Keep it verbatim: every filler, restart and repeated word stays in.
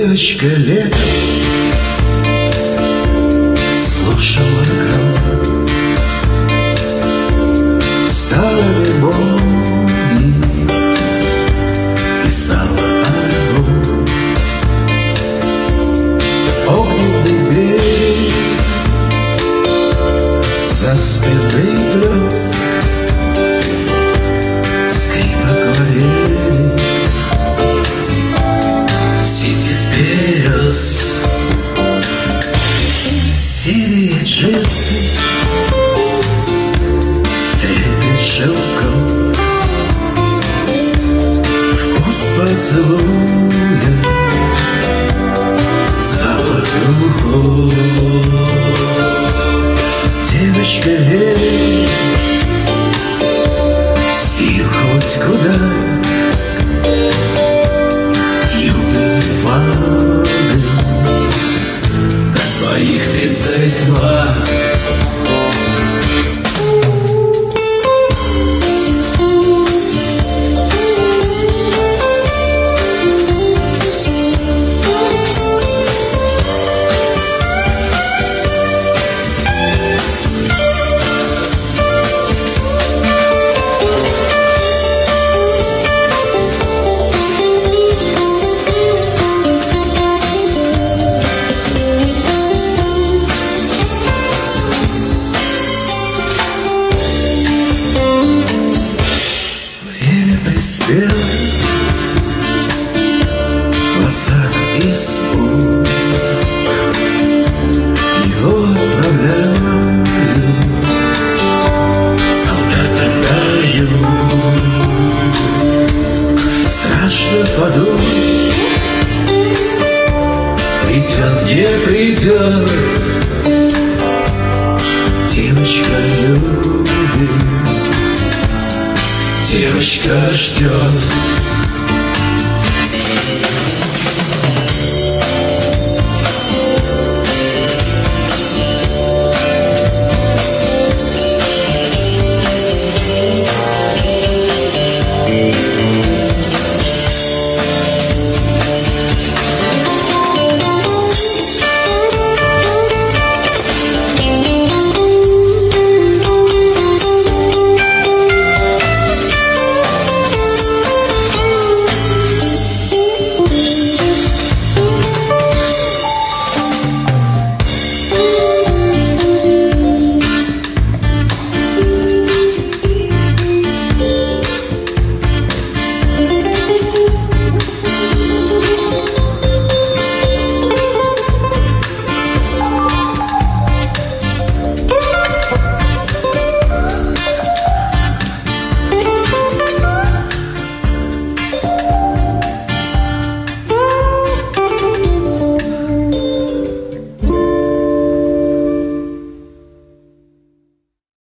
Девочка летом слушала гром, стала любовью, писала альбом. Огненный берег, застывший лес, скрип акварели, сидит берез. Синие джинсы, трепет шелков, вкус поцелуя, запах духов. Девочка лень, спи хоть куда, юный пламя, на твоих тридцать два. Приспел в глазах испуг, его отправляю солдатам даю. Страшно подумать, придет, не придет. Девочка любит, девочка ждет.